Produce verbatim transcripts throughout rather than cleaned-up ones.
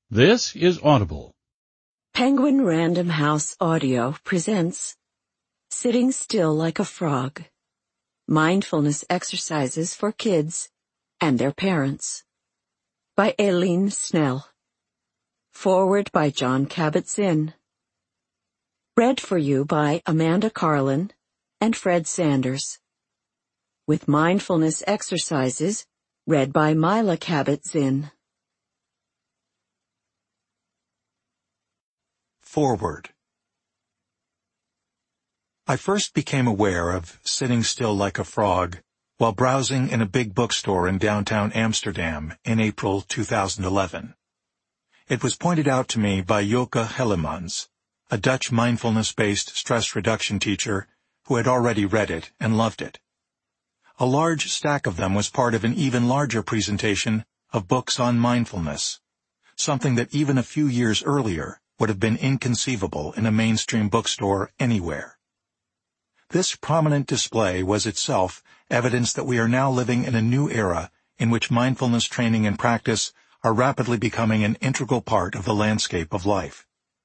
This is Audible. Penguin Random House Audio presents Sitting Still Like a Frog, Mindfulness Exercises for Kids and Their Parents, by Aileen Snell. Forward by Jon Kabat-Zinn. Read for you by Amanda Carlin and Fred Sanders. With mindfulness exercises read by Mila Kabat-Zinn. Forward. I first became aware of sitting still like a frog while browsing in a big bookstore in downtown Amsterdam in April two thousand eleven. It was pointed out to me by Joke Hellemans, a Dutch mindfulness-based stress reduction teacher who had already read it and loved it. A large stack of them was part of an even larger presentation of books on mindfulness, something that even a few years earlier would have been inconceivable in a mainstream bookstore anywhere. This prominent display was itself evidence that we are now living in a new era in which mindfulness training and practice are rapidly becoming an integral part of the landscape of life.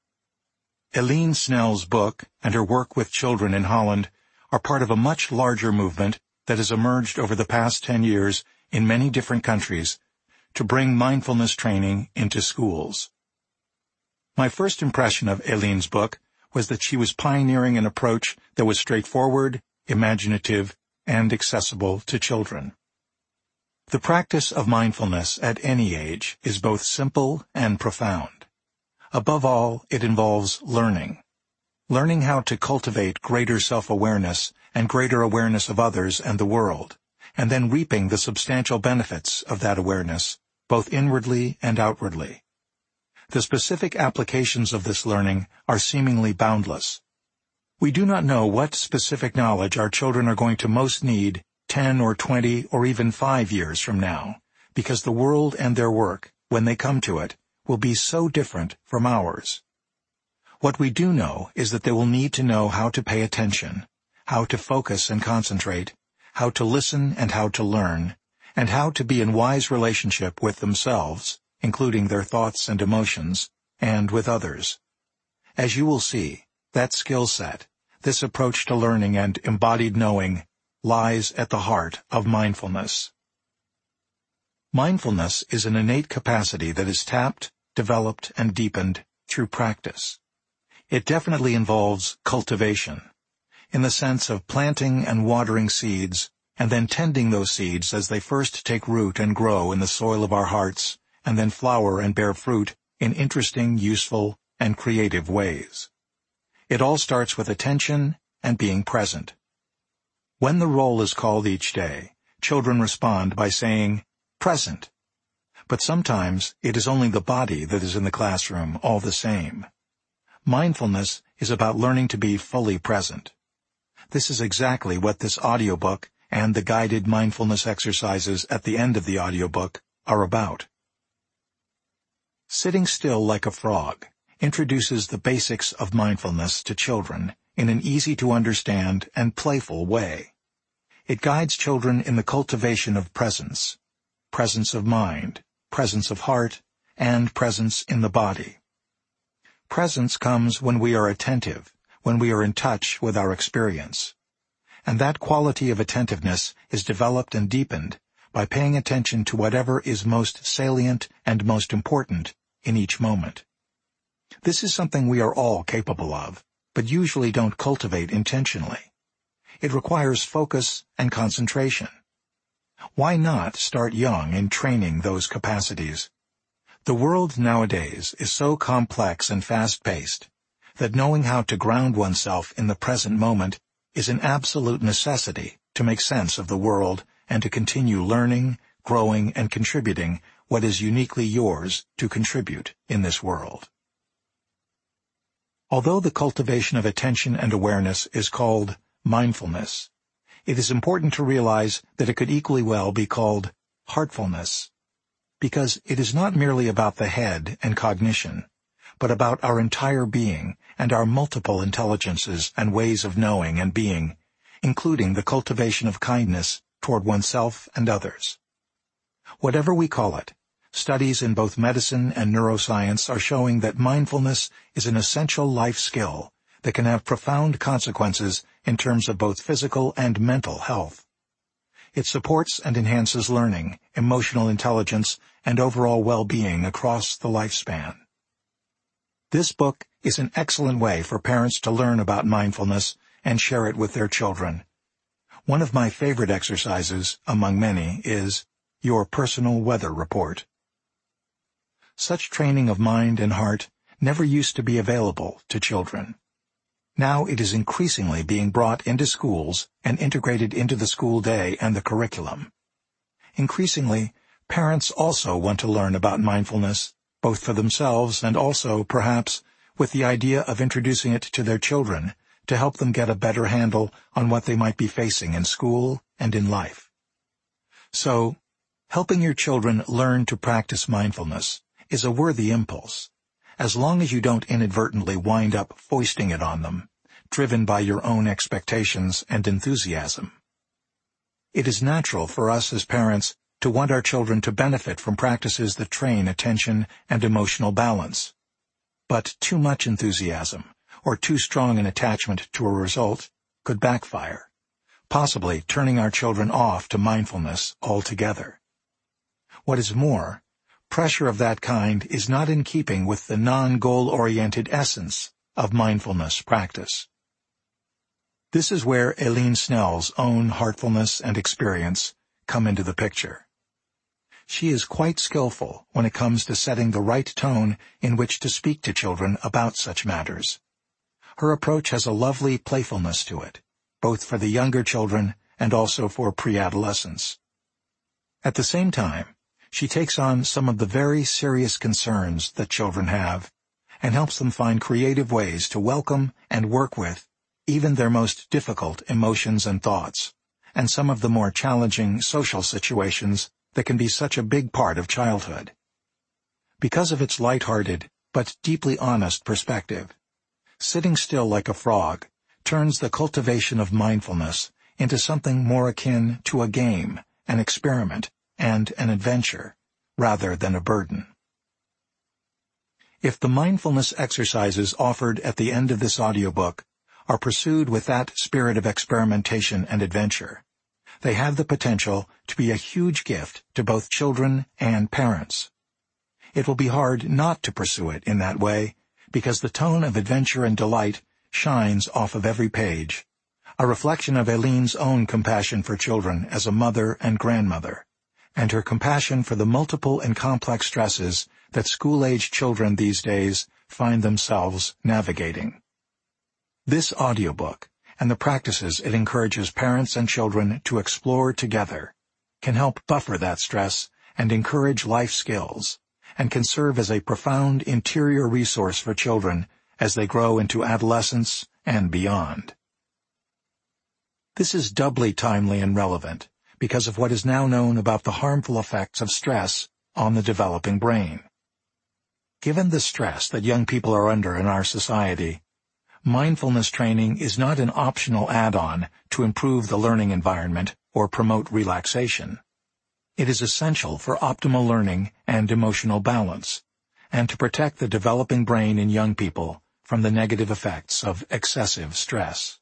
Aileen Snell's book and her work with children in Holland are part of a much larger movement that has emerged over the past ten years in many different countries to bring mindfulness training into schools. My first impression of Aileen's book was that she was pioneering an approach that was straightforward, imaginative, and accessible to children. The practice of mindfulness at any age is both simple and profound. Above all, it involves learning. Learning how to cultivate greater self-awareness and greater awareness of others and the world, and then reaping the substantial benefits of that awareness, both inwardly and outwardly. The specific applications of this learning are seemingly boundless. We do not know what specific knowledge our children are going to most need ten or twenty or even five years from now, because the world and their work, when they come to it, will be so different from ours. What we do know is that they will need to know how to pay attention, how to focus and concentrate, how to listen and how to learn, and how to be in wise relationship with themselves, including their thoughts and emotions, and with others. As you will see, that skill set, this approach to learning and embodied knowing, lies at the heart of mindfulness. Mindfulness is an innate capacity that is tapped, developed, and deepened through practice. It definitely involves cultivation, in the sense of planting and watering seeds, and then tending those seeds as they first take root and grow in the soil of our hearts, and then flower and bear fruit in interesting, useful, and creative ways. It all starts with attention and being present. When the roll is called each day, children respond by saying, "Present." But sometimes it is only the body that is in the classroom all the same. Mindfulness is about learning to be fully present. This is exactly what this audiobook and the guided mindfulness exercises at the end of the audiobook are about. Sitting Still Like a Frog introduces the basics of mindfulness to children in an easy-to-understand and playful way. It guides children in the cultivation of presence, presence of mind, presence of heart, and presence in the body. Presence comes when we are attentive, when we are in touch with our experience. And that quality of attentiveness is developed and deepened by paying attention to whatever is most salient and most important in each moment. This is something we are all capable of, but usually don't cultivate intentionally. It requires focus and concentration. Why not start young in training those capacities? The world nowadays is so complex and fast-paced that knowing how to ground oneself in the present moment is an absolute necessity to make sense of the world and to continue learning, growing, and contributing what is uniquely yours to contribute in this world. Although the cultivation of attention and awareness is called mindfulness, it is important to realize that it could equally well be called heartfulness, because it is not merely about the head and cognition, but about our entire being and our multiple intelligences and ways of knowing and being, including the cultivation of kindness toward oneself and others. Whatever we call it, Studies in both medicine and neuroscience are showing that mindfulness is an essential life skill that can have profound consequences in terms of both physical and mental health. It supports and enhances learning, emotional intelligence, and overall well-being across the lifespan. This book is an excellent way for parents to learn about mindfulness and share it with their children. One of my favorite exercises, among many, is Your Personal Weather Report. Such training of mind and heart never used to be available to children. Now it is increasingly being brought into schools and integrated into the school day and the curriculum. Increasingly, parents also want to learn about mindfulness, both for themselves and also, perhaps, with the idea of introducing it to their children to help them get a better handle on what they might be facing in school and in life. So, helping your children learn to practice mindfulness is a worthy impulse, as long as you don't inadvertently wind up foisting it on them, driven by your own expectations and enthusiasm. It is natural for us as parents to want our children to benefit from practices that train attention and emotional balance. But too much enthusiasm, or too strong an attachment to a result, could backfire, possibly turning our children off to mindfulness altogether. What is more, pressure of that kind is not in keeping with the non-goal-oriented essence of mindfulness practice. This is where Eileen Snell's own heartfulness and experience come into the picture. She is quite skillful when it comes to setting the right tone in which to speak to children about such matters. Her approach has a lovely playfulness to it, both for the younger children and also for pre-adolescents. At the same time, she takes on some of the very serious concerns that children have and helps them find creative ways to welcome and work with even their most difficult emotions and thoughts, and some of the more challenging social situations that can be such a big part of childhood. Because of its light-hearted but deeply honest perspective, Sitting Still Like a Frog turns the cultivation of mindfulness into something more akin to a game, an experiment, and an adventure, rather than a burden. If the mindfulness exercises offered at the end of this audiobook are pursued with that spirit of experimentation and adventure, they have the potential to be a huge gift to both children and parents. It will be hard not to pursue it in that way, because the tone of adventure and delight shines off of every page, a reflection of Eileen's own compassion for children as a mother and grandmother, and her compassion for the multiple and complex stresses that school-age children these days find themselves navigating. This audiobook, and the practices it encourages parents and children to explore together, can help buffer that stress and encourage life skills, and can serve as a profound interior resource for children as they grow into adolescence and beyond. This is doubly timely and relevant because of what is now known about the harmful effects of stress on the developing brain. Given the stress that young people are under in our society, mindfulness training is not an optional add-on to improve the learning environment or promote relaxation. It is essential for optimal learning and emotional balance, and to protect the developing brain in young people from the negative effects of excessive stress.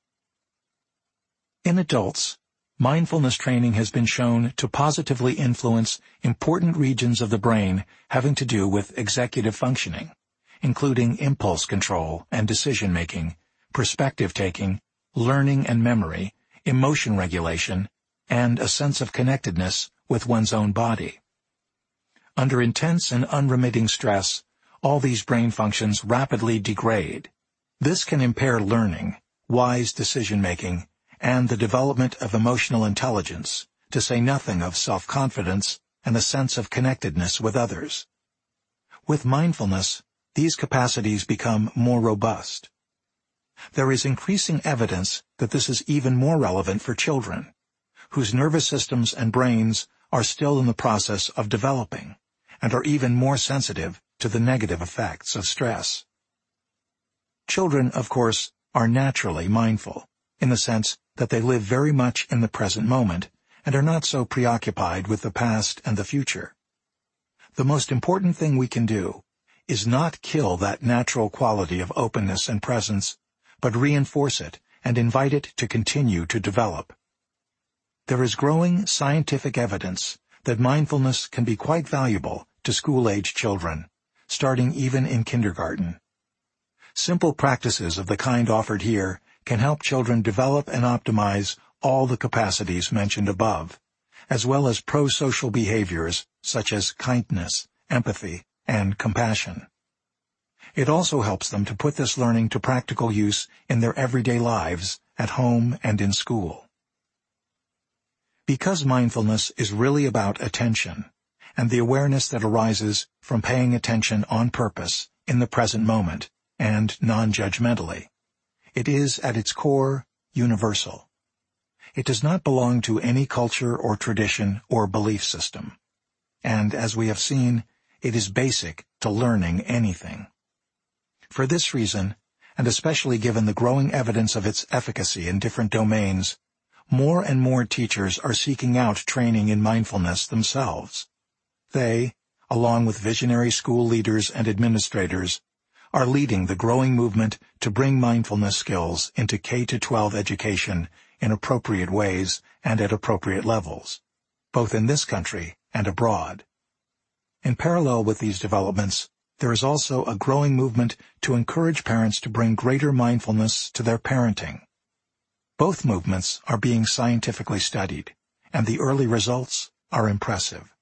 In adults, mindfulness training has been shown to positively influence important regions of the brain having to do with executive functioning, including impulse control and decision-making, perspective-taking, learning and memory, emotion regulation, and a sense of connectedness with one's own body. Under intense and unremitting stress, all these brain functions rapidly degrade. This can impair learning, wise decision-making, and the development of emotional intelligence, to say nothing of self-confidence and the sense of connectedness with others. With mindfulness, these capacities become more robust. There is increasing evidence that this is even more relevant for children, whose nervous systems and brains are still in the process of developing, and are even more sensitive to the negative effects of stress. Children, of course, are naturally mindful, in the sense that they live very much in the present moment and are not so preoccupied with the past and the future. The most important thing we can do is not kill that natural quality of openness and presence, but reinforce it and invite it to continue to develop. There is growing scientific evidence that mindfulness can be quite valuable to school-age children, starting even in kindergarten. Simple practices of the kind offered here can help children develop and optimize all the capacities mentioned above, as well as pro-social behaviors such as kindness, empathy, and compassion. It also helps them to put this learning to practical use in their everyday lives, at home and in school. Because mindfulness is really about attention, and the awareness that arises from paying attention on purpose in the present moment and non-judgmentally, it is at its core universal. It does not belong to any culture or tradition or belief system, and as we have seen, it is basic to learning anything. For this reason, and especially given the growing evidence of its efficacy in different domains, more and more teachers are seeking out training in mindfulness themselves. They, along with visionary school leaders and administrators, are leading the growing movement to bring mindfulness skills into K through twelve education in appropriate ways and at appropriate levels, both in this country and abroad. In parallel with these developments, there is also a growing movement to encourage parents to bring greater mindfulness to their parenting. Both movements are being scientifically studied, and the early results are impressive.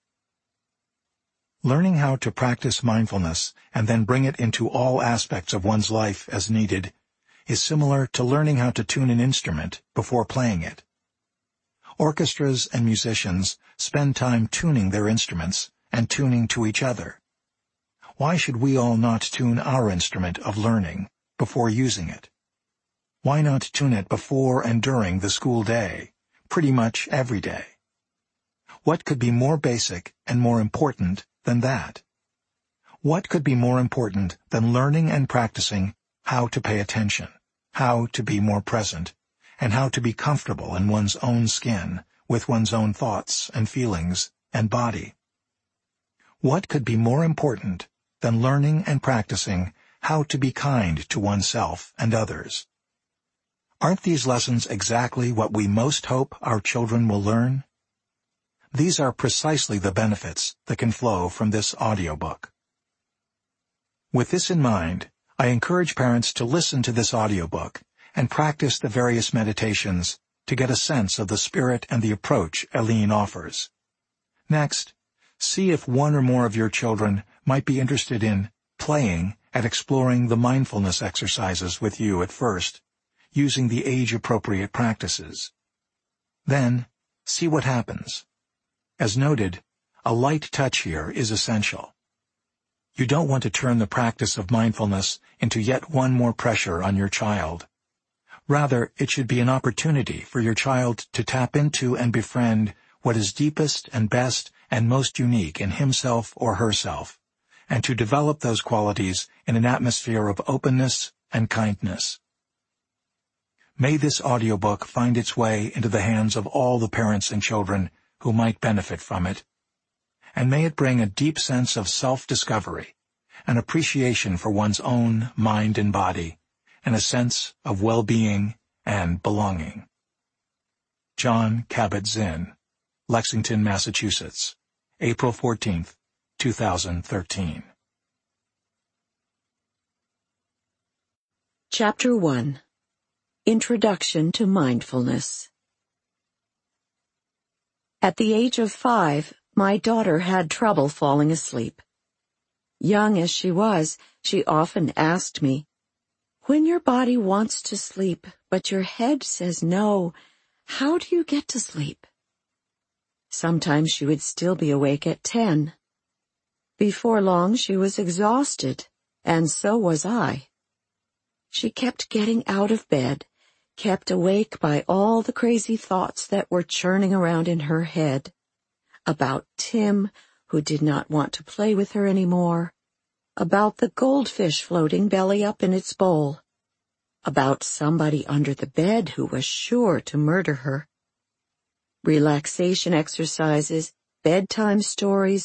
Learning how to practice mindfulness and then bring it into all aspects of one's life as needed is similar to learning how to tune an instrument before playing it. Orchestras and musicians spend time tuning their instruments and tuning to each other. Why should we all not tune our instrument of learning before using it? Why not tune it before and during the school day, pretty much every day? What could be more basic and more important than that? What could be more important than learning and practicing how to pay attention, how to be more present, and how to be comfortable in one's own skin, with one's own thoughts and feelings and body? What could be more important than learning and practicing how to be kind to oneself and others? Aren't these lessons exactly what we most hope our children will learn? These are precisely the benefits that can flow from this audiobook. With this in mind, I encourage parents to listen to this audiobook and practice the various meditations to get a sense of the spirit and the approach Eileen offers. Next, see if one or more of your children might be interested in playing at exploring the mindfulness exercises with you at first, using the age-appropriate practices. Then, see what happens. As noted, a light touch here is essential. You don't want to turn the practice of mindfulness into yet one more pressure on your child. Rather, it should be an opportunity for your child to tap into and befriend what is deepest and best and most unique in himself or herself, and to develop those qualities in an atmosphere of openness and kindness. May this audiobook find its way into the hands of all the parents and children who might benefit from it, and may it bring a deep sense of self-discovery, an appreciation for one's own mind and body, and a sense of well-being and belonging. Jon Kabat-Zinn, Lexington, Massachusetts, April fourteenth, two thousand thirteen. Chapter one. Introduction to Mindfulness. At the age of five, my daughter had trouble falling asleep. Young as she was, she often asked me, "When your body wants to sleep, but your head says no, how do you get to sleep?" Sometimes she would still be awake at ten. Before long, she was exhausted, and so was I. She kept getting out of bed, kept awake by all the crazy thoughts that were churning around in her head. About Tim, who did not want to play with her anymore. About the goldfish floating belly up in its bowl. About somebody under the bed who was sure to murder her. Relaxation exercises, bedtime stories,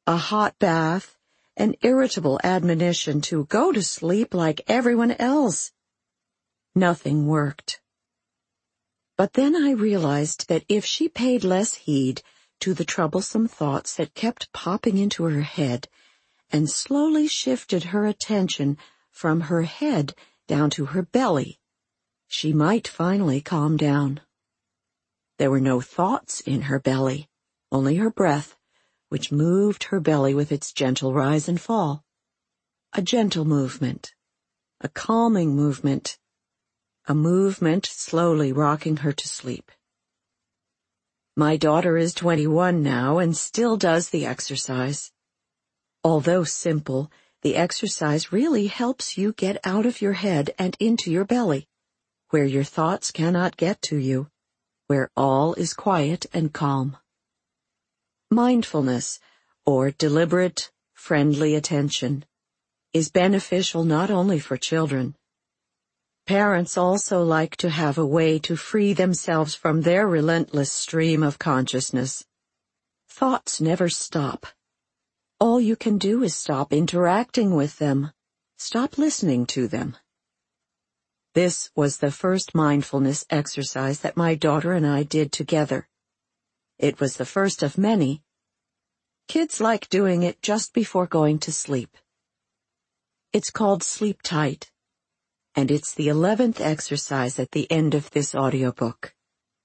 a hot bath, an irritable admonition to go to sleep like everyone else. Nothing worked. But then I realized that if she paid less heed to the troublesome thoughts that kept popping into her head and slowly shifted her attention from her head down to her belly, she might finally calm down. There were no thoughts in her belly, only her breath, which moved her belly with its gentle rise and fall. A gentle movement, a calming movement, a movement slowly rocking her to sleep. My daughter is twenty-one now and still does the exercise. Although simple, the exercise really helps you get out of your head and into your belly, where your thoughts cannot get to you, where all is quiet and calm. Mindfulness, or deliberate, friendly attention, is beneficial not only for children. Parents also like to have a way to free themselves from their relentless stream of consciousness. Thoughts never stop. All you can do is stop interacting with them, stop listening to them. This was the first mindfulness exercise that my daughter and I did together. It was the first of many. Kids like doing it just before going to sleep. It's called Sleep Tight, and it's the eleventh exercise at the end of this audiobook.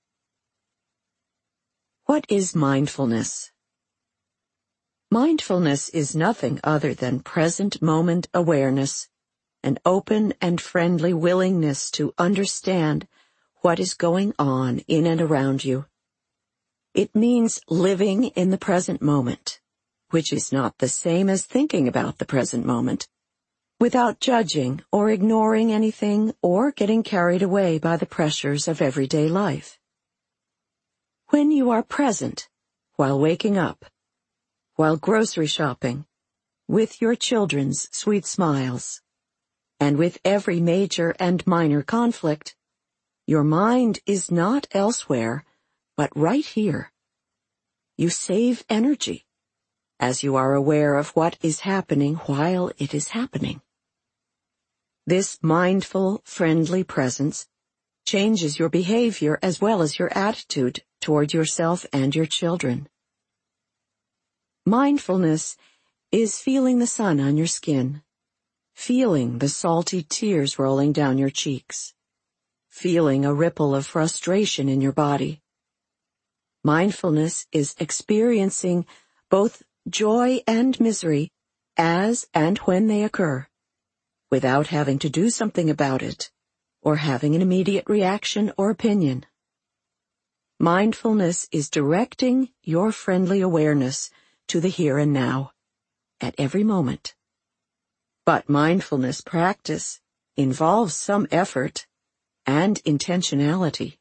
What is mindfulness? Mindfulness is nothing other than present moment awareness, an open and friendly willingness to understand what is going on in and around you. It means living in the present moment, which is not the same as thinking about the present moment, without judging or ignoring anything or getting carried away by the pressures of everyday life. When you are present, while waking up, while grocery shopping, with your children's sweet smiles, and with every major and minor conflict, your mind is not elsewhere, but right here. You save energy, as you are aware of what is happening while it is happening. This mindful, friendly presence changes your behavior as well as your attitude toward yourself and your children. Mindfulness is feeling the sun on your skin, feeling the salty tears rolling down your cheeks, feeling a ripple of frustration in your body. Mindfulness is experiencing both joy and misery as and when they occur, without having to do something about it or having an immediate reaction or opinion. Mindfulness is directing your friendly awareness to the here and now, at every moment. But mindfulness practice involves some effort and intentionality.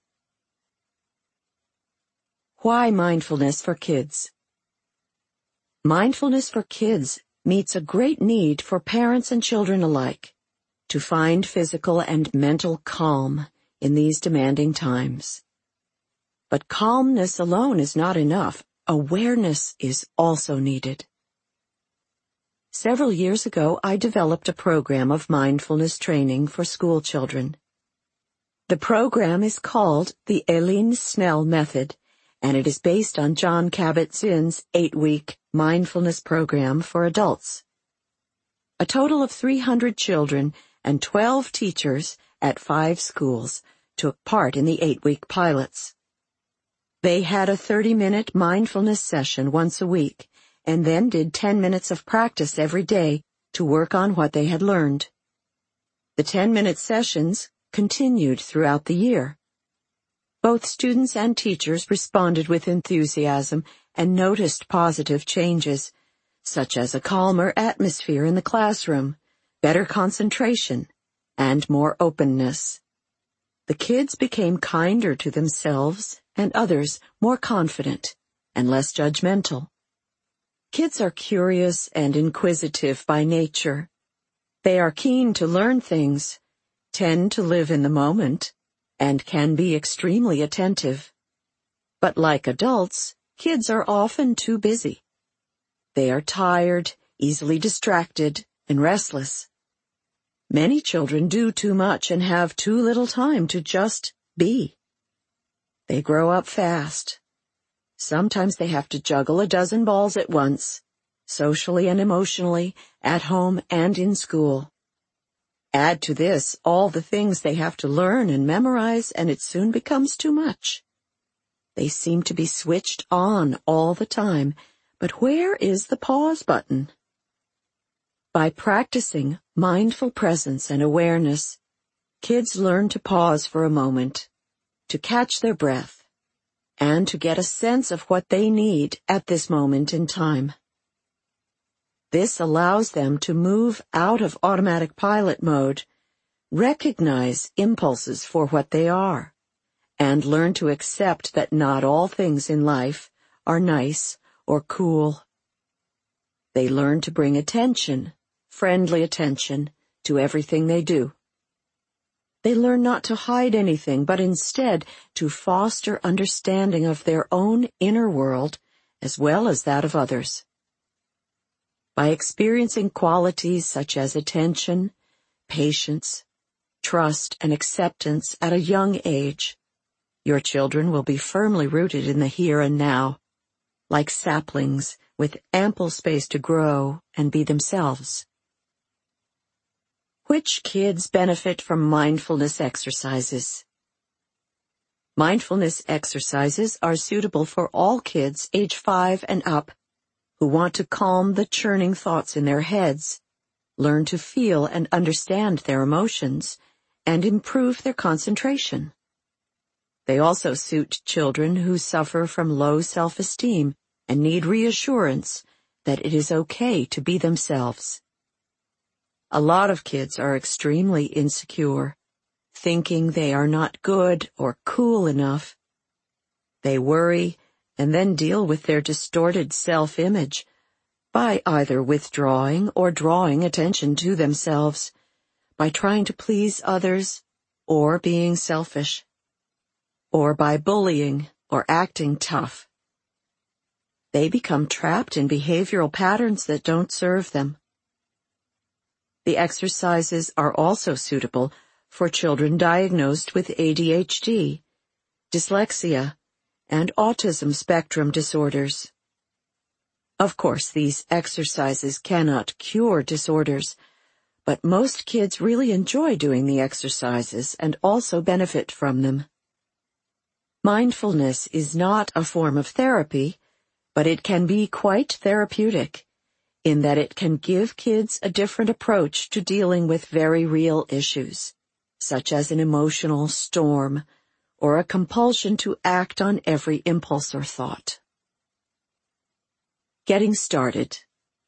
Why mindfulness for kids? Mindfulness for kids meets a great need for parents and children alike to find physical and mental calm in these demanding times. But calmness alone is not enough. Awareness is also needed. Several years ago, I developed a program of mindfulness training for school children. The program is called the Eileen Snell Method, and it is based on Jon Kabat-Zinn's eight-week mindfulness program for adults. A total of three hundred children and twelve teachers at five schools took part in the eight-week pilots. They had a thirty-minute mindfulness session once a week, and then did ten minutes of practice every day to work on what they had learned. The ten-minute sessions continued throughout the year. Both students and teachers responded with enthusiasm and noticed positive changes, such as a calmer atmosphere in the classroom, better concentration, and more openness. The kids became kinder to themselves and others, more confident and less judgmental. Kids are curious and inquisitive by nature. They are keen to learn things, tend to live in the moment, and can be extremely attentive. But like adults, kids are often too busy. They are tired, easily distracted, and restless. Many children do too much and have too little time to just be. They grow up fast. Sometimes they have to juggle a dozen balls at once, socially and emotionally, at home and in school. Add to this all the things they have to learn and memorize, and it soon becomes too much. They seem to be switched on all the time, but where is the pause button? By practicing mindful presence and awareness, kids learn to pause for a moment, to catch their breath, and to get a sense of what they need at this moment in time. This allows them to move out of automatic pilot mode, recognize impulses for what they are, and learn to accept that not all things in life are nice or cool. They learn to bring attention, friendly attention, to everything they do. They learn not to hide anything, but instead to foster understanding of their own inner world as well as that of others. By experiencing qualities such as attention, patience, trust, and acceptance at a young age, your children will be firmly rooted in the here and now, like saplings with ample space to grow and be themselves. Which kids benefit from mindfulness exercises? Mindfulness exercises are suitable for all kids age five and up who want to calm the churning thoughts in their heads, learn to feel and understand their emotions, and improve their concentration. They also suit children who suffer from low self-esteem and need reassurance that it is okay to be themselves. A lot of kids are extremely insecure, thinking they are not good or cool enough. They worry and then deal with their distorted self-image by either withdrawing or drawing attention to themselves, by trying to please others or being selfish, or by bullying or acting tough. They become trapped in behavioral patterns that don't serve them. The exercises are also suitable for children diagnosed with A D H D, dyslexia, and autism spectrum disorders. Of course, these exercises cannot cure disorders, but most kids really enjoy doing the exercises and also benefit from them. Mindfulness is not a form of therapy, but it can be quite therapeutic, in that it can give kids a different approach to dealing with very real issues, such as an emotional storm or a compulsion to act on every impulse or thought. Getting started.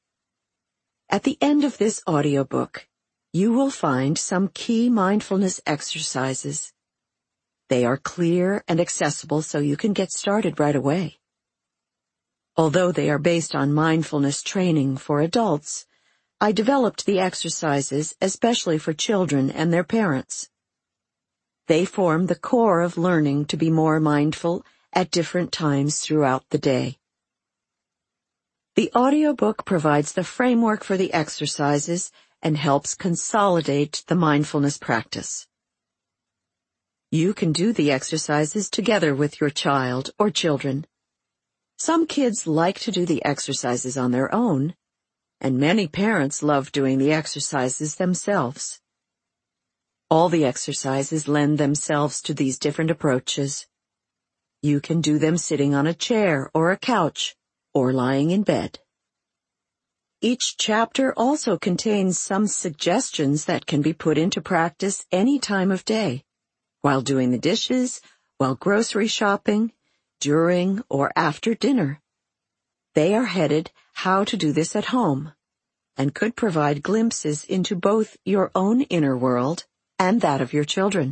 At the end of this audiobook, you will find some key mindfulness exercises. They are clear and accessible so you can get started right away. Although they are based on mindfulness training for adults, I developed the exercises especially for children and their parents. They form the core of learning to be more mindful at different times throughout the day. The audiobook provides the framework for the exercises and helps consolidate the mindfulness practice. You can do the exercises together with your child or children. Some kids like to do the exercises on their own, and many parents love doing the exercises themselves. All the exercises lend themselves to these different approaches. You can do them sitting on a chair or a couch, or lying in bed. Each chapter also contains some suggestions that can be put into practice any time of day, while doing the dishes, while grocery shopping, during or after dinner. They are headed How to Do This at Home, and could provide glimpses into both your own inner world and that of your children.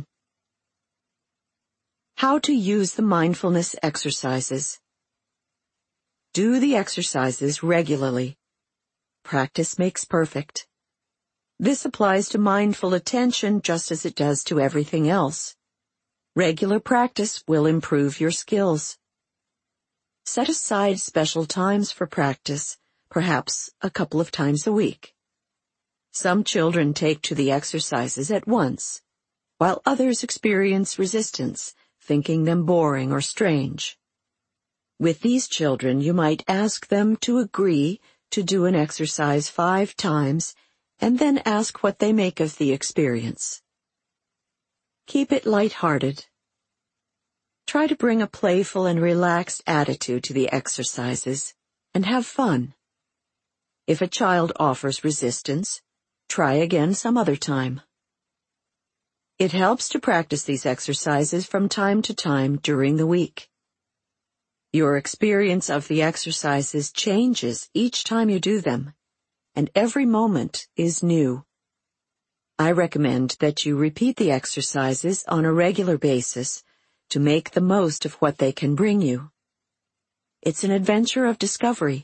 How to use the mindfulness exercises. Do the exercises regularly. Practice makes perfect. This applies to mindful attention just as it does to everything else. Regular practice will improve your skills. Set aside special times for practice, perhaps a couple of times a week. Some children take to the exercises at once, while others experience resistance, thinking them boring or strange. With these children, you might ask them to agree to do an exercise five times and then ask what they make of the experience. Keep it light-hearted. Try to bring a playful and relaxed attitude to the exercises and have fun. If a child offers resistance, try again some other time. It helps to practice these exercises from time to time during the week. Your experience of the exercises changes each time you do them, and every moment is new. I recommend that you repeat the exercises on a regular basis to make the most of what they can bring you. It's an adventure of discovery.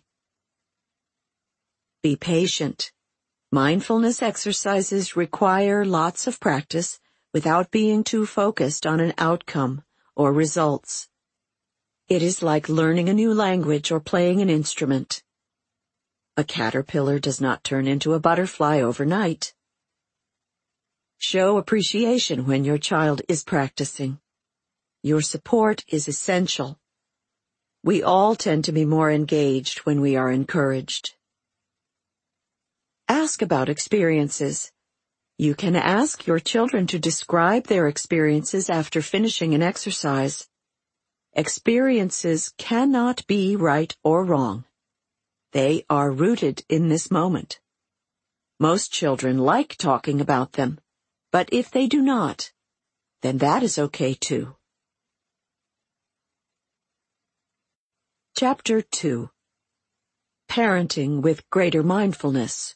Be patient. Mindfulness exercises require lots of practice without being too focused on an outcome or results. It is like learning a new language or playing an instrument. A caterpillar does not turn into a butterfly overnight. Show appreciation when your child is practicing. Your support is essential. We all tend to be more engaged when we are encouraged. Ask about experiences. You can ask your children to describe their experiences after finishing an exercise. Experiences cannot be right or wrong. They are rooted in this moment. Most children like talking about them, but if they do not, then that is okay too. Chapter two. Parenting with Greater Mindfulness.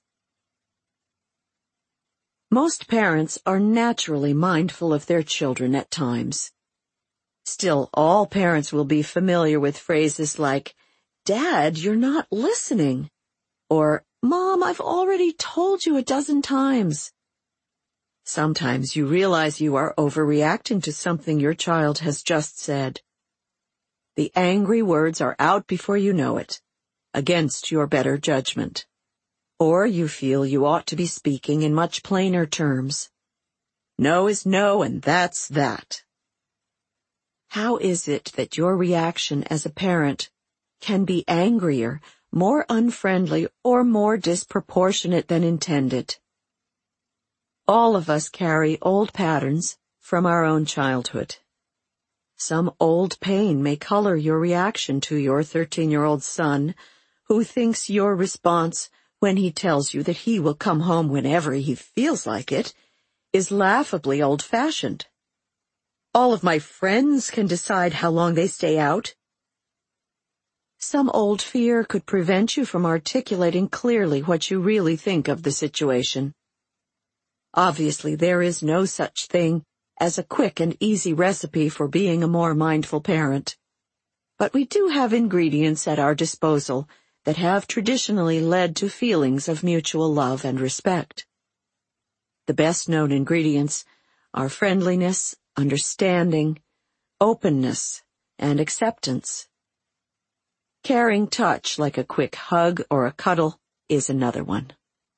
Most parents are naturally mindful of their children at times. Still, all parents will be familiar with phrases like, "Dad, you're not listening," or, "Mom, I've already told you a dozen times." Sometimes you realize you are overreacting to something your child has just said. The angry words are out before you know it, against your better judgment. Or you feel you ought to be speaking in much plainer terms. No is no, and that's that. How is it that your reaction as a parent can be angrier, more unfriendly, or more disproportionate than intended? All of us carry old patterns from our own childhood. Some old pain may color your reaction to your thirteen-year-old son, who thinks your response when he tells you that he will come home whenever he feels like it is laughably old-fashioned. All of my friends can decide how long they stay out. Some old fear could prevent you from articulating clearly what you really think of the situation. Obviously, there is no such thing as a quick and easy recipe for being a more mindful parent. But we do have ingredients at our disposal that have traditionally led to feelings of mutual love and respect. The best-known ingredients are friendliness, understanding, openness, and acceptance. Caring touch like a quick hug or a cuddle is another one.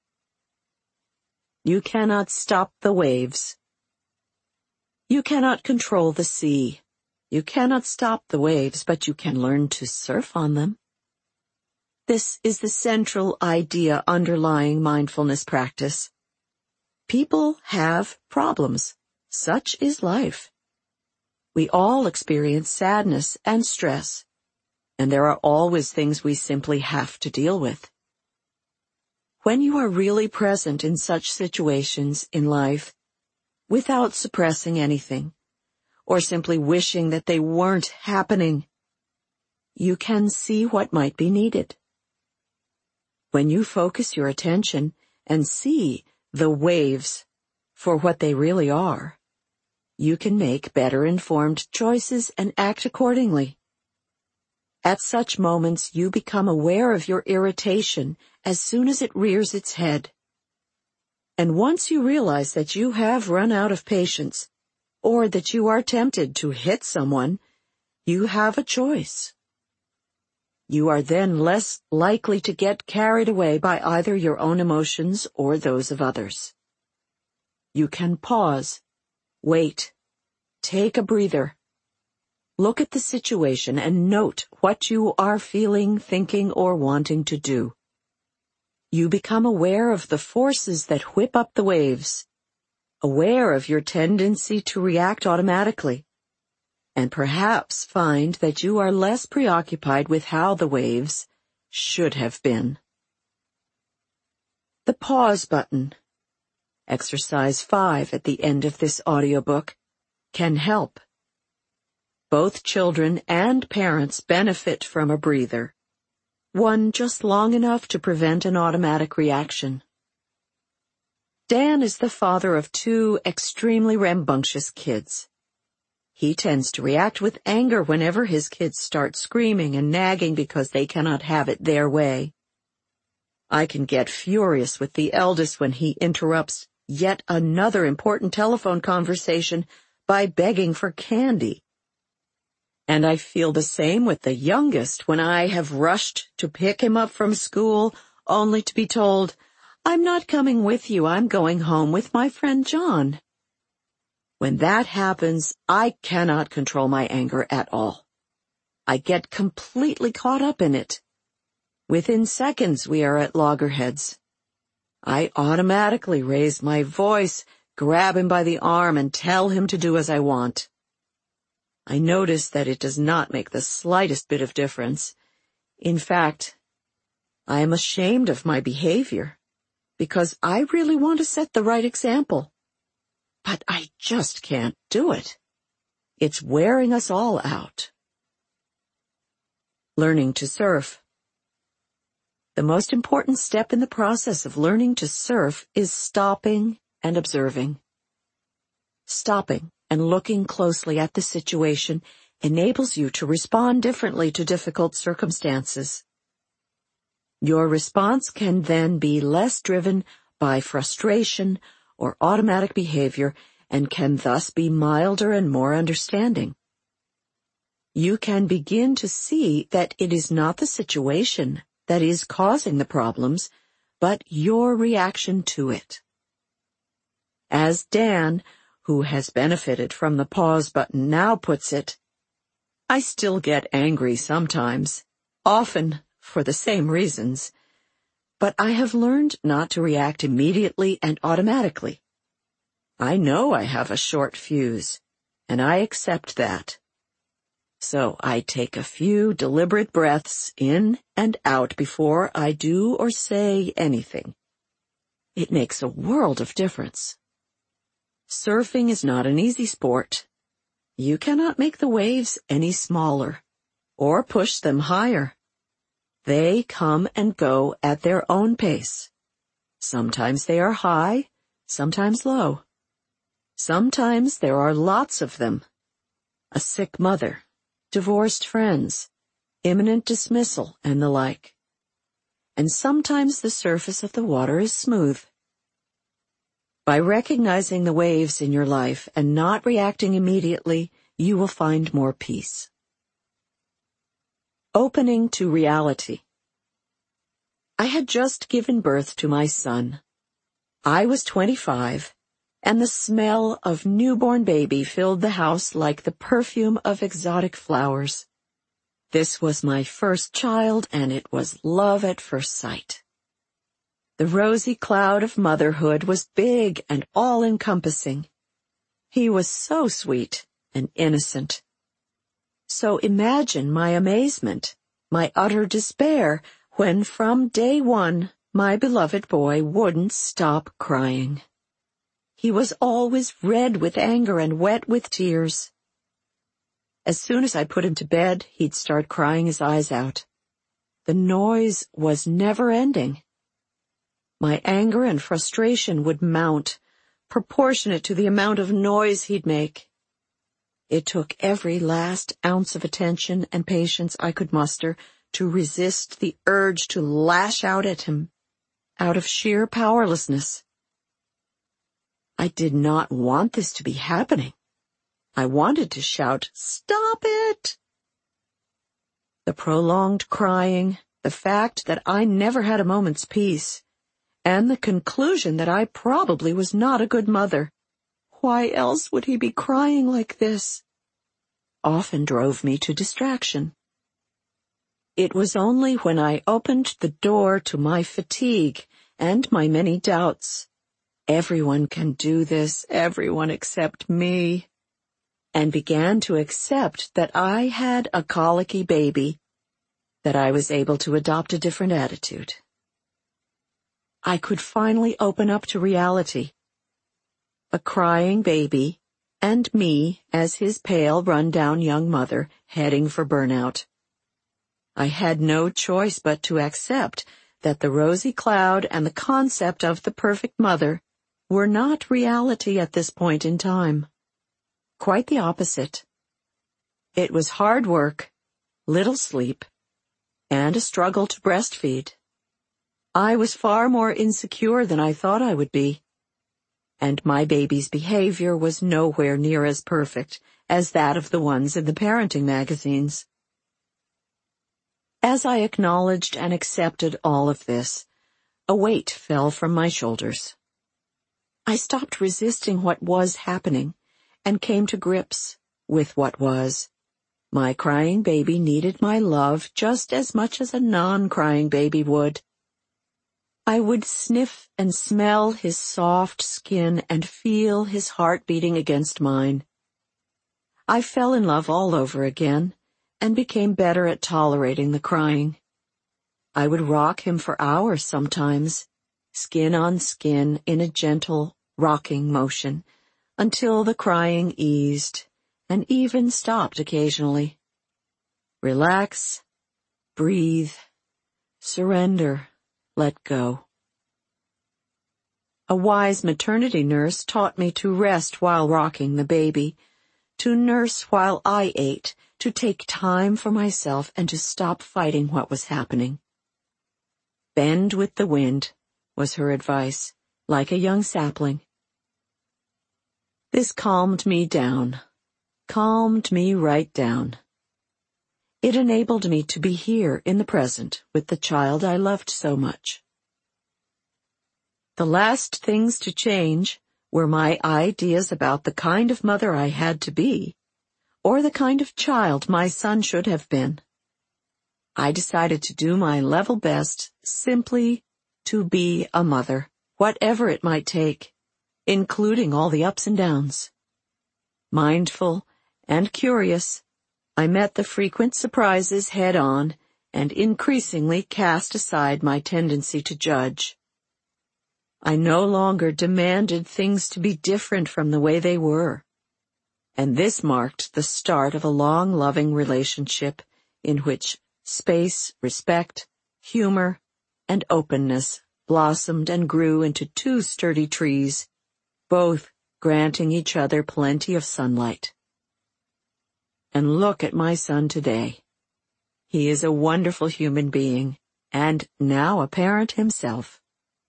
You cannot stop the waves. You cannot control the sea. You cannot stop the waves, but you can learn to surf on them. This is the central idea underlying mindfulness practice. People have problems. Such is life. We all experience sadness and stress, and there are always things we simply have to deal with. When you are really present in such situations in life, without suppressing anything, or simply wishing that they weren't happening, you can see what might be needed. When you focus your attention and see the waves for what they really are, you can make better informed choices and act accordingly. At such moments, you become aware of your irritation as soon as it rears its head. And once you realize that you have run out of patience, or that you are tempted to hit someone, you have a choice. You are then less likely to get carried away by either your own emotions or those of others. You can pause, wait, take a breather. Look at the situation and note what you are feeling, thinking, or wanting to do. You become aware of the forces that whip up the waves, aware of your tendency to react automatically, and perhaps find that you are less preoccupied with how the waves should have been. The pause button, exercise five at the end of this audiobook, can help. Both children and parents benefit from a breather, one just long enough to prevent an automatic reaction. Dan is the father of two extremely rambunctious kids. He tends to react with anger whenever his kids start screaming and nagging because they cannot have it their way. I can get furious with the eldest when he interrupts yet another important telephone conversation by begging for candy. And I feel the same with the youngest when I have rushed to pick him up from school only to be told, "I'm not coming with you, I'm going home with my friend John." When that happens, I cannot control my anger at all. I get completely caught up in it. Within seconds, we are at loggerheads. I automatically raise my voice, grab him by the arm, and tell him to do as I want. I notice that it does not make the slightest bit of difference. In fact, I am ashamed of my behavior, because I really want to set the right example. But I just can't do it. It's wearing us all out. Learning to surf. The most important step in the process of learning to surf is stopping and observing. Stopping and looking closely at the situation enables you to respond differently to difficult circumstances. Your response can then be less driven by frustration or automatic behavior and can thus be milder and more understanding. You can begin to see that it is not the situation that is causing the problems, but your reaction to it. As Dan, who has benefited from the pause button, now puts it, I still get angry sometimes, often for the same reasons, but I have learned not to react immediately and automatically. I know I have a short fuse, and I accept that. So I take a few deliberate breaths in and out before I do or say anything. It makes a world of difference. Surfing is not an easy sport. You cannot make the waves any smaller or push them higher. They come and go at their own pace. Sometimes they are high, sometimes low. Sometimes there are lots of them. A sick mother, divorced friends, imminent dismissal, and the like. And sometimes the surface of the water is smooth. By recognizing the waves in your life and not reacting immediately, you will find more peace. Opening to reality. I had just given birth to my son. I was twenty-five, and the smell of newborn baby filled the house like the perfume of exotic flowers. This was my first child, and it was love at first sight. The rosy cloud of motherhood was big and all-encompassing. He was so sweet and innocent. So imagine my amazement, my utter despair, when from day one my beloved boy wouldn't stop crying. He was always red with anger and wet with tears. As soon as I put him to bed, he'd start crying his eyes out. The noise was never-ending. My anger and frustration would mount, proportionate to the amount of noise he'd make. It took every last ounce of attention and patience I could muster to resist the urge to lash out at him, out of sheer powerlessness. I did not want this to be happening. I wanted to shout, "Stop it!" The prolonged crying, the fact that I never had a moment's peace, and the conclusion that I probably was not a good mother. Why else would he be crying like this? Often drove me to distraction. It was only when I opened the door to my fatigue and my many doubts, everyone can do this, everyone except me, and began to accept that I had a colicky baby, that I was able to adopt a different attitude. I could finally open up to reality. A crying baby, and me as his pale, run-down young mother heading for burnout. I had no choice but to accept that the rosy cloud and the concept of the perfect mother were not reality at this point in time. Quite the opposite. It was hard work, little sleep, and a struggle to breastfeed. I was far more insecure than I thought I would be, and my baby's behavior was nowhere near as perfect as that of the ones in the parenting magazines. As I acknowledged and accepted all of this, a weight fell from my shoulders. I stopped resisting what was happening and came to grips with what was. My crying baby needed my love just as much as a non-crying baby would. I would sniff and smell his soft skin and feel his heart beating against mine. I fell in love all over again and became better at tolerating the crying. I would rock him for hours sometimes, skin on skin in a gentle, rocking motion, until the crying eased and even stopped occasionally. Relax, breathe, surrender, let go. A wise maternity nurse taught me to rest while rocking the baby, to nurse while I ate, to take time for myself and to stop fighting what was happening. Bend with the wind, was her advice, like a young sapling. This calmed me down, calmed me right down. It enabled me to be here in the present with the child I loved so much. The last things to change were my ideas about the kind of mother I had to be, or the kind of child my son should have been. I decided to do my level best simply to be a mother, whatever it might take, including all the ups and downs. Mindful and curious, I met the frequent surprises head on and increasingly cast aside my tendency to judge. I no longer demanded things to be different from the way they were. And this marked the start of a long, loving relationship in which space, respect, humor, and openness blossomed and grew into two sturdy trees, both granting each other plenty of sunlight. And look at my son today. He is a wonderful human being, and now a parent himself.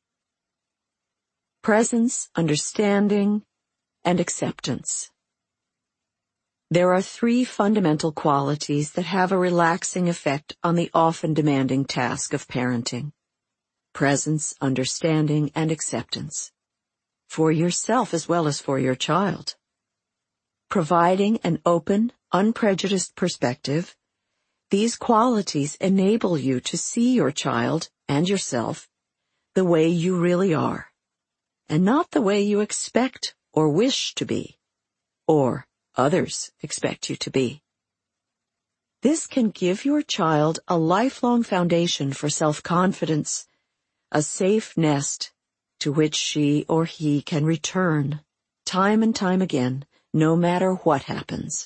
Presence, understanding, and acceptance. There are three fundamental qualities that have a relaxing effect on the often demanding task of parenting. Presence, understanding, and acceptance. For yourself as well as for your child. Providing an open, unprejudiced perspective, these qualities enable you to see your child and yourself the way you really are, and not the way you expect or wish to be, or others expect you to be. This can give your child a lifelong foundation for self-confidence, a safe nest to which she or he can return time and time again, no matter what happens.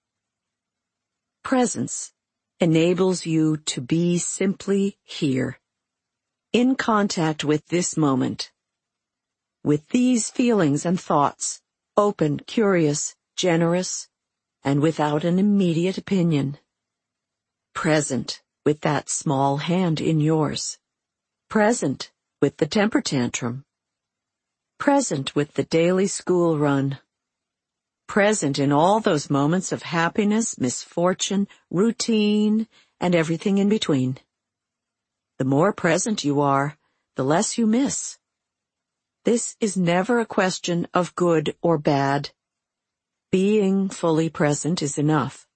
Presence enables you to be simply here, in contact with this moment, with these feelings and thoughts, open, curious, generous, and without an immediate opinion. Present with that small hand in yours. Present with the temper tantrum. Present with the daily school run. Present in all those moments of happiness, misfortune, routine, and everything in between. The more present you are, the less you miss. This is never a question of good or bad. Being fully present is enough.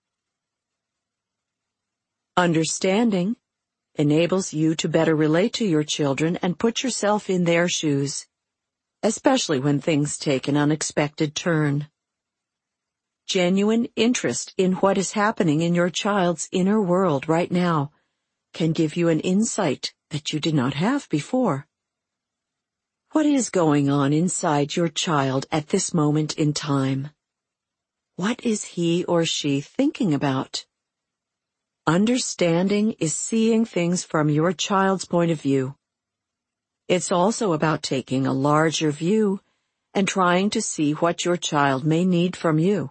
Understanding enables you to better relate to your children and put yourself in their shoes, especially when things take an unexpected turn. Genuine interest in what is happening in your child's inner world right now can give you an insight that you did not have before. What is going on inside your child at this moment in time? What is he or she thinking about? Understanding is seeing things from your child's point of view. It's also about taking a larger view and trying to see what your child may need from you.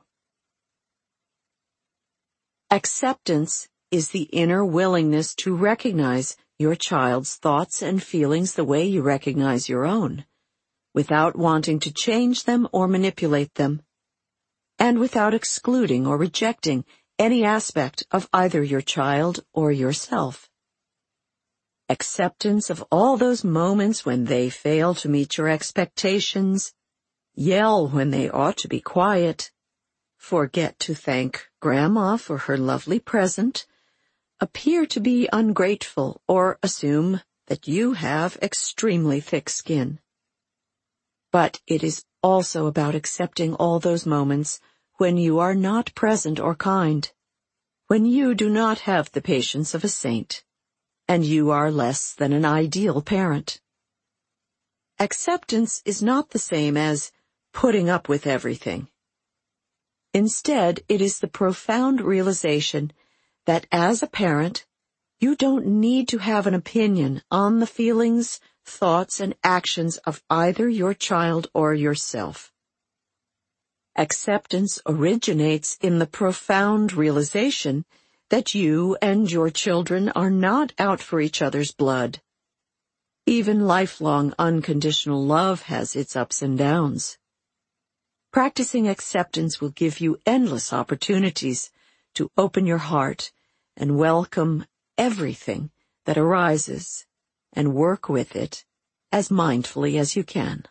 Acceptance is the inner willingness to recognize your child's thoughts and feelings the way you recognize your own, without wanting to change them or manipulate them, and without excluding or rejecting any aspect of either your child or yourself. Acceptance of all those moments when they fail to meet your expectations, yell when they ought to be quiet, forget to thank Grandma for her lovely present, appear to be ungrateful, or assume that you have extremely thick skin. But it is also about accepting all those moments when you are not present or kind, when you do not have the patience of a saint, and you are less than an ideal parent. Acceptance is not the same as putting up with everything. Instead, it is the profound realization that as a parent, you don't need to have an opinion on the feelings, thoughts, and actions of either your child or yourself. Acceptance originates in the profound realization that you and your children are not out for each other's blood. Even lifelong unconditional love has its ups and downs. Practicing acceptance will give you endless opportunities to open your heart and welcome everything that arises and work with it as mindfully as you can.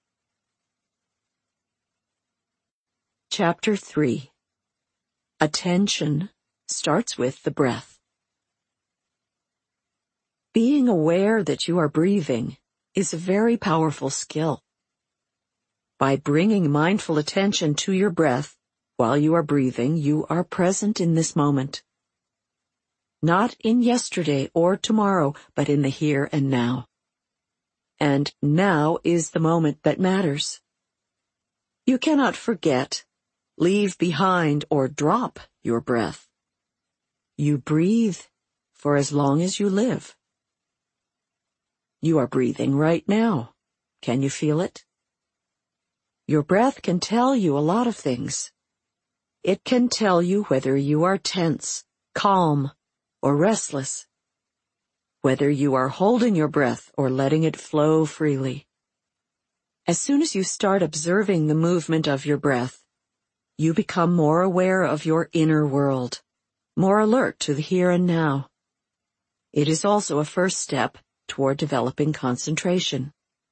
Chapter three. Attention starts with the breath. Being aware that you are breathing is a very powerful skill. By bringing mindful attention to your breath while you are breathing, you are present in this moment. Not in yesterday or tomorrow, but in the here and now. And now is the moment that matters. You cannot forget, leave behind, or drop your breath. You breathe for as long as you live. You are breathing right now. Can you feel it? Your breath can tell you a lot of things. It can tell you whether you are tense, calm, or restless, whether you are holding your breath or letting it flow freely. As soon as you start observing the movement of your breath, you become more aware of your inner world, more alert to the here and now. It is also a first step toward developing concentration.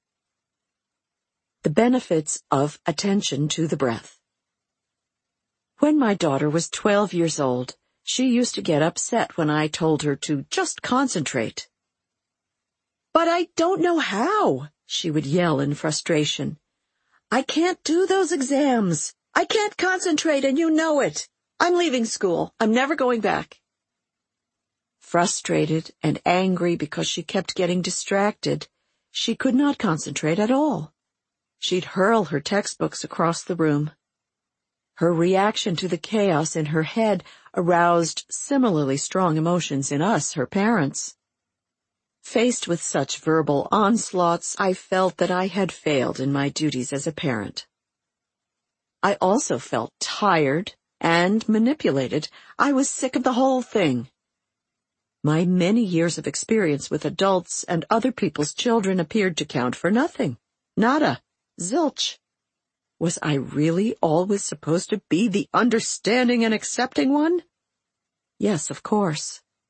The benefits of attention to the breath. When my daughter was twelve years old, she used to get upset when I told her to just concentrate. "But I don't know how," she would yell in frustration. "I can't do those exams. I can't concentrate, and you know it. I'm leaving school. I'm never going back." Frustrated and angry because she kept getting distracted, she could not concentrate at all. She'd hurl her textbooks across the room. Her reaction to the chaos in her head aroused similarly strong emotions in us, her parents. Faced with such verbal onslaughts, I felt that I had failed in my duties as a parent. I also felt tired and manipulated. I was sick of the whole thing. My many years of experience with adults and other people's children appeared to count for nothing. Nada. Zilch. Was I really always supposed to be the understanding and accepting one? Yes, of course.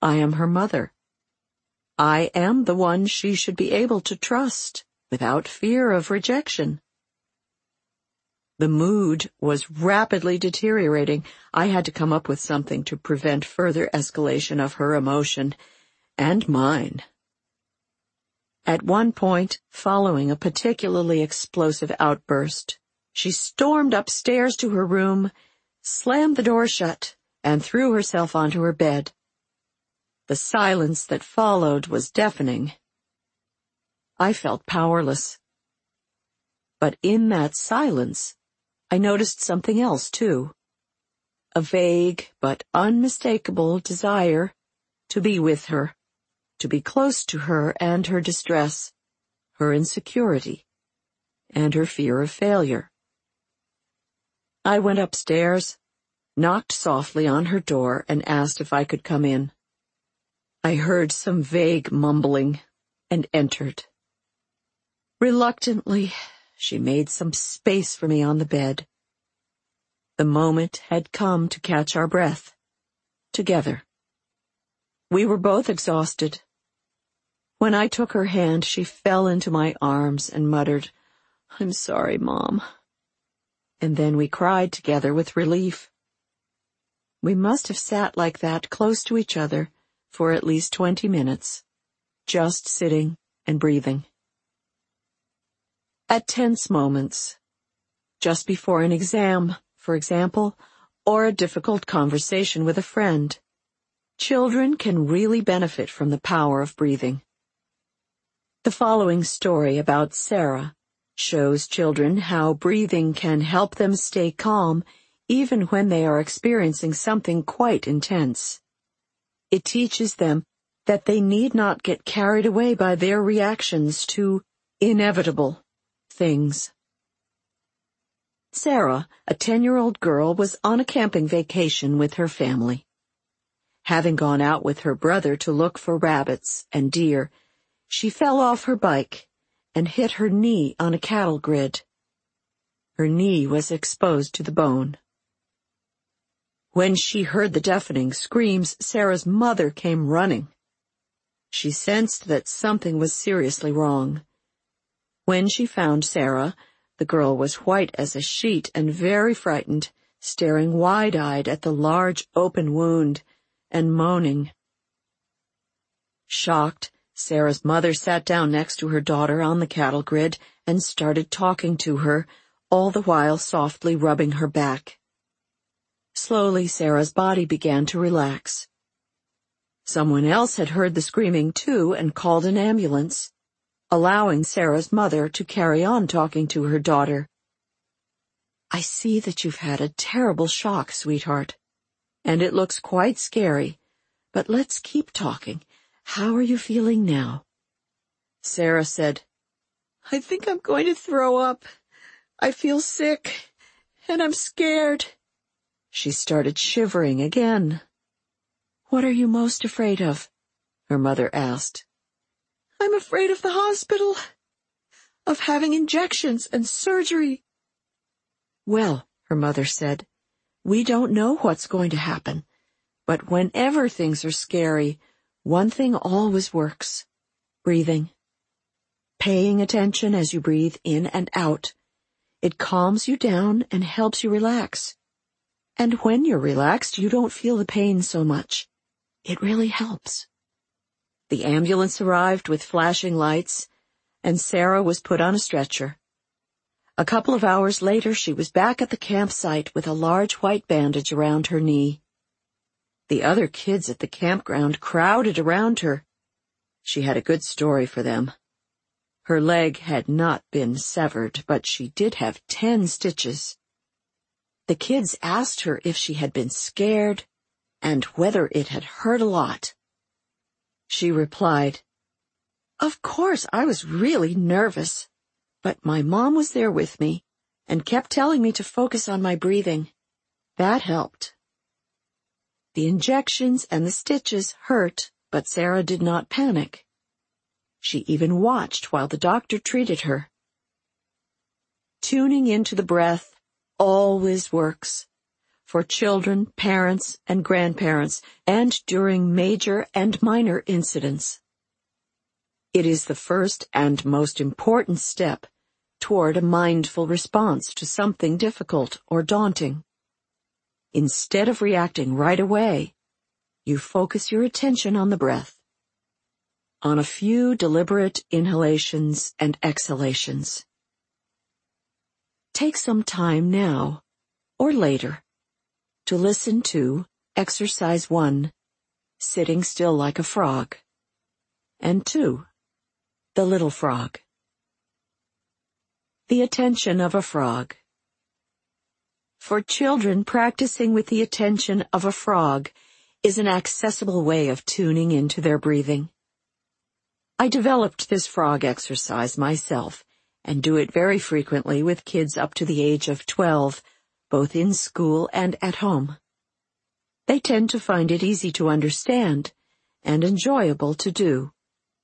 I am her mother. I am the one she should be able to trust without fear of rejection. The mood was rapidly deteriorating. I had to come up with something to prevent further escalation of her emotion, and mine. At one point, following a particularly explosive outburst, she stormed upstairs to her room, slammed the door shut, and threw herself onto her bed. The silence that followed was deafening. I felt powerless. But in that silence, I noticed something else, too. A vague but unmistakable desire to be with her, to be close to her and her distress, her insecurity, and her fear of failure. I went upstairs, knocked softly on her door, and asked if I could come in. I heard some vague mumbling and entered. Reluctantly, she made some space for me on the bed. The moment had come to catch our breath, together. We were both exhausted. When I took her hand, she fell into my arms and muttered, "I'm sorry, Mom." And then we cried together with relief. We must have sat like that close to each other for at least twenty minutes, just sitting and breathing. At tense moments, just before an exam, for example, or a difficult conversation with a friend, children can really benefit from the power of breathing. The following story about Sarah shows children how breathing can help them stay calm even when they are experiencing something quite intense. It teaches them that they need not get carried away by their reactions to inevitable things. Sarah, a ten-year-old girl, was on a camping vacation with her family. Having gone out with her brother to look for rabbits and deer, she fell off her bike and hit her knee on a cattle grid. Her knee was exposed to the bone. When she heard the deafening screams, Sarah's mother came running. She sensed that something was seriously wrong. When she found Sarah, the girl was white as a sheet and very frightened, staring wide-eyed at the large open wound and moaning. Shocked, Sarah's mother sat down next to her daughter on the cattle grid and started talking to her, all the while softly rubbing her back. Slowly, Sarah's body began to relax. Someone else had heard the screaming too and called an ambulance, allowing Sarah's mother to carry on talking to her daughter. "I see that you've had a terrible shock, sweetheart, and it looks quite scary, but let's keep talking. How are you feeling now?" Sarah said, "I think I'm going to throw up. I feel sick, and I'm scared." She started shivering again. "What are you most afraid of?" her mother asked. "I'm afraid of the hospital, of having injections and surgery." "Well," her mother said, "we don't know what's going to happen, but whenever things are scary, one thing always works: breathing. Paying attention as you breathe in and out. It calms you down and helps you relax. And when you're relaxed, you don't feel the pain so much. It really helps." The ambulance arrived with flashing lights, and Sarah was put on a stretcher. A couple of hours later, she was back at the campsite with a large white bandage around her knee. The other kids at the campground crowded around her. She had a good story for them. Her leg had not been severed, but she did have ten stitches. The kids asked her if she had been scared and whether it had hurt a lot. She replied, "Of course, I was really nervous, but my mom was there with me and kept telling me to focus on my breathing. That helped." The injections and the stitches hurt, but Sarah did not panic. She even watched while the doctor treated her. Tuning into the breath always works. for children, parents, and grandparents, and during major and minor incidents. It is the first and most important step toward a mindful response to something difficult or daunting. Instead of reacting right away, you focus your attention on the breath, on a few deliberate inhalations and exhalations. Take some time now, or later, to listen to Exercise one, Sitting Still Like a Frog, and two, The Little Frog. The attention of a frog. For children, practicing with the attention of a frog is an accessible way of tuning into their breathing. I developed this frog exercise myself and do it very frequently with kids up to the age of twelve, both in school and at home. They tend to find it easy to understand and enjoyable to do.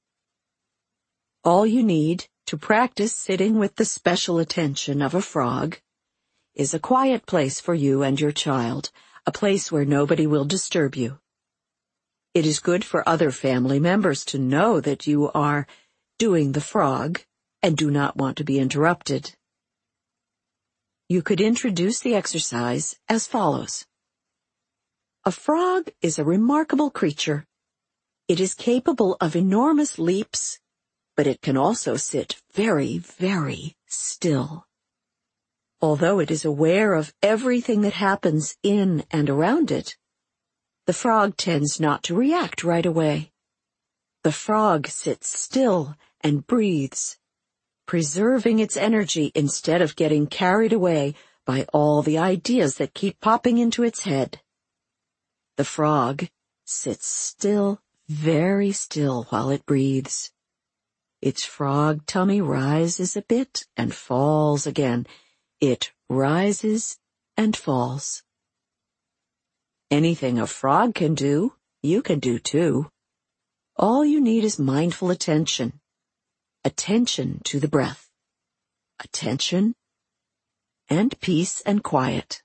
All you need to practice sitting with the special attention of a frog is a quiet place for you and your child, a place where nobody will disturb you. It is good for other family members to know that you are doing the frog and do not want to be interrupted. You could introduce the exercise as follows. A frog is a remarkable creature. It is capable of enormous leaps, but it can also sit very, very still. Although it is aware of everything that happens in and around it, the frog tends not to react right away. The frog sits still and breathes, preserving its energy instead of getting carried away by all the ideas that keep popping into its head. The frog sits still, very still while it breathes. Its frog tummy rises a bit and falls again. It rises and falls. Anything a frog can do, you can do too. All you need is mindful attention. Attention to the breath. Attention and peace and quiet.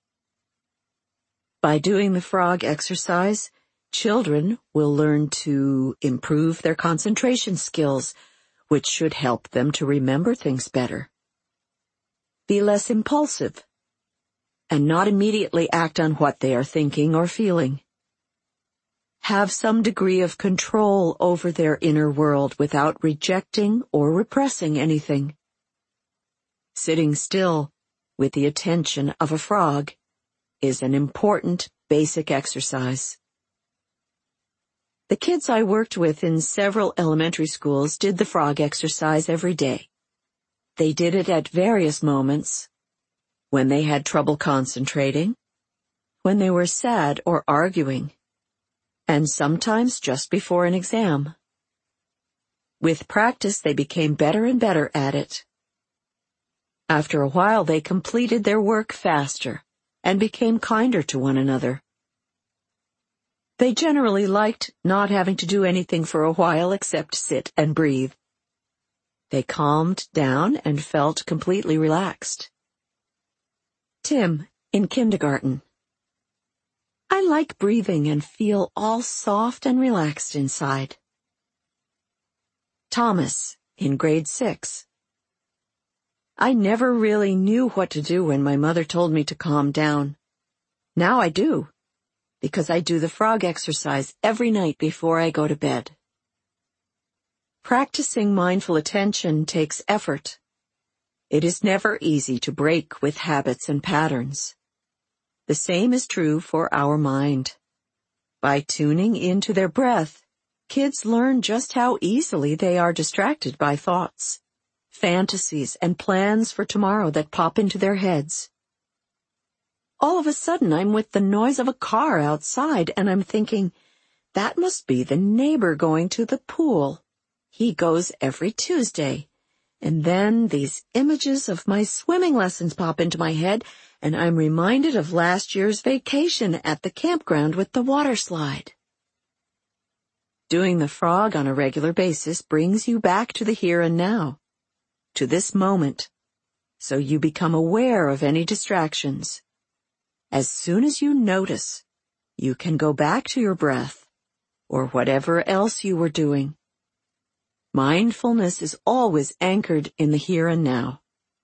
By doing the frog exercise, children will learn to improve their concentration skills, which should help them to remember things better. Be less impulsive, and not immediately act on what they are thinking or feeling. Have some degree of control over their inner world without rejecting or repressing anything. Sitting still with the attention of a frog is an important basic exercise. The kids I worked with in several elementary schools did the frog exercise every day. They did it at various moments, when they had trouble concentrating, when they were sad or arguing, and sometimes just before an exam. With practice, they became better and better at it. After a while, they completed their work faster and became kinder to one another. They generally liked not having to do anything for a while except sit and breathe. They calmed down and felt completely relaxed. Tim, in kindergarten. I like breathing and feel all soft and relaxed inside. Thomas, in grade six. I never really knew what to do when my mother told me to calm down. Now I do, because I do the frog exercise every night before I go to bed. Practicing mindful attention takes effort. It is never easy to break with habits and patterns. The same is true for our mind. By tuning into their breath, kids learn just how easily they are distracted by thoughts, fantasies, and plans for tomorrow that pop into their heads. All of a sudden, I'm with the noise of a car outside, and I'm thinking, that must be the neighbor going to the pool. He goes every Tuesday. And then these images of my swimming lessons pop into my head, and I'm reminded of last year's vacation at the campground with the water slide. Doing the frog on a regular basis brings you back to the here and now, to this moment, so you become aware of any distractions. As soon as you notice, you can go back to your breath or whatever else you were doing. Mindfulness is always anchored in the here and now.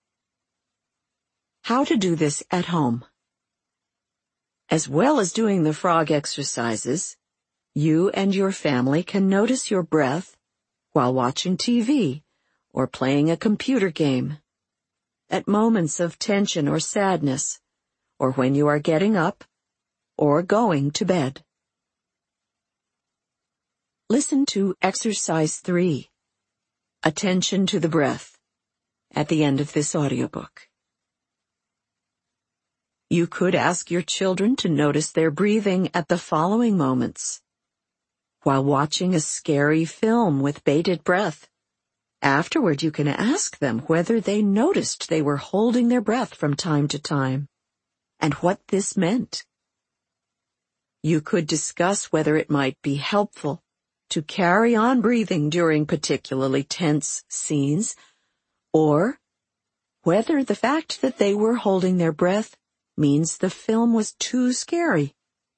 How to do this at home. As well as doing the frog exercises, you and your family can notice your breath while watching T V or playing a computer game, at moments of tension or sadness, or when you are getting up or going to bed. Listen to Exercise three, Attention to the Breath, at the end of this audiobook. You could ask your children to notice their breathing at the following moments. While watching a scary film with bated breath, afterward you can ask them whether they noticed they were holding their breath from time to time, and what this meant. You could discuss whether it might be helpful to carry on breathing during particularly tense scenes, or whether the fact that they were holding their breath means the film was too scary.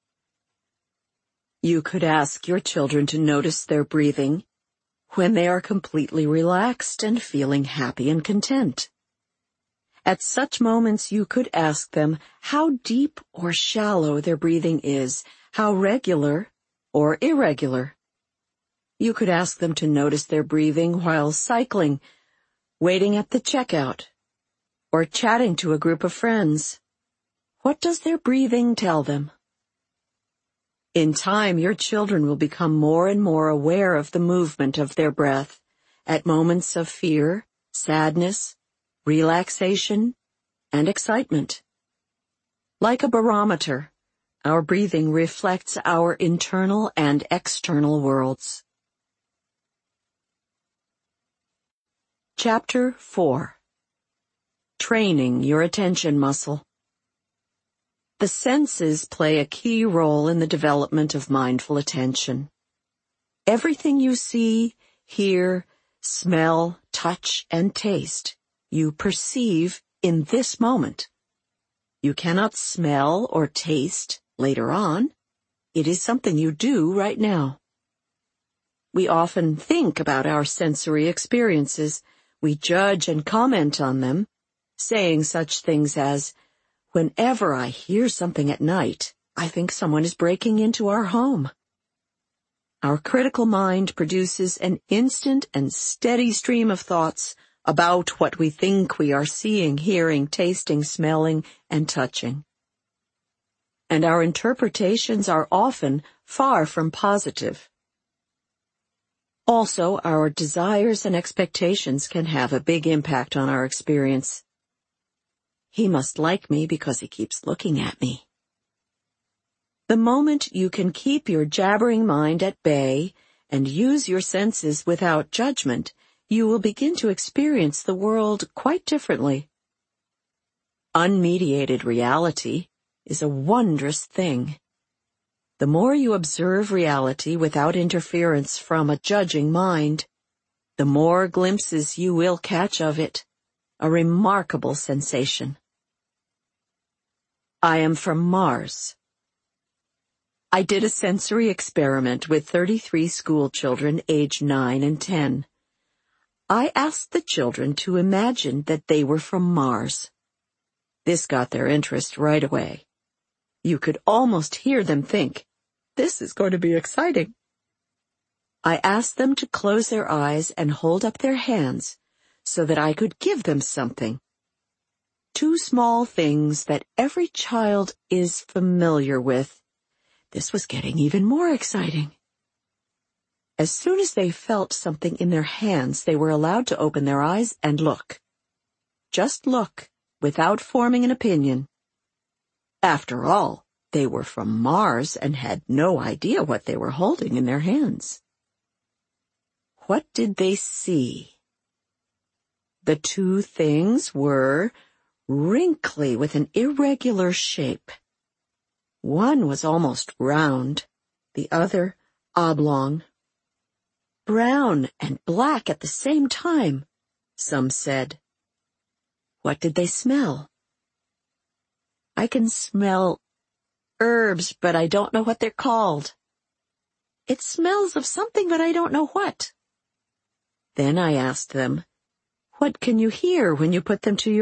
You could ask your children to notice their breathing when they are completely relaxed and feeling happy and content. At such moments, you could ask them how deep or shallow their breathing is, how regular or irregular. You could ask them to notice their breathing while cycling, waiting at the checkout, or chatting to a group of friends. What does their breathing tell them? In time, your children will become more and more aware of the movement of their breath at moments of fear, sadness, relaxation, and excitement. Like a barometer, our breathing reflects our internal and external worlds. Chapter four. Training your attention muscle. The senses play a key role in the development of mindful attention. Everything you see, hear, smell, touch, and taste, you perceive in this moment. You cannot smell or taste later on. It is something you do right now. We often think about our sensory experiences. We judge and comment on them, saying such things as, "Whenever I hear something at night, I think someone is breaking into our home." Our critical mind produces an instant and steady stream of thoughts about what we think we are seeing, hearing, tasting, smelling, and touching. And our interpretations are often far from positive. Also, our desires and expectations can have a big impact on our experience. He must like me because he keeps looking at me. The moment you can keep your jabbering mind at bay and use your senses without judgment, you will begin to experience the world quite differently. Unmediated reality is a wondrous thing. The more you observe reality without interference from a judging mind, the more glimpses you will catch of it. A remarkable sensation. I am from Mars. I did a sensory experiment with thirty-three school children aged nine and ten. I asked the children to imagine that they were from Mars. This got their interest right away. You could almost hear them think, "This is going to be exciting." I asked them to close their eyes and hold up their hands so that I could give them something. Two small things that every child is familiar with. This was getting even more exciting. As soon as they felt something in their hands, they were allowed to open their eyes and look. Just look, without forming an opinion. After all, they were from Mars and had no idea what they were holding in their hands. What did they see? The two things were wrinkly with an irregular shape. One was almost round, the other oblong. Brown and black at the same time, some said. What did they smell? I can smell herbs, but I don't know what they're called. It smells of something, but I don't know what. Then I asked them, what can you hear when you put them to your